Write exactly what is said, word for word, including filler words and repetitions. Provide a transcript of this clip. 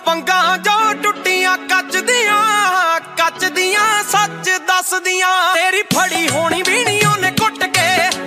पंगा जो टुटियां कच दियां कच दियां सच दस दियां तेरी फड़ी होनी भी नहीं ओने कुट के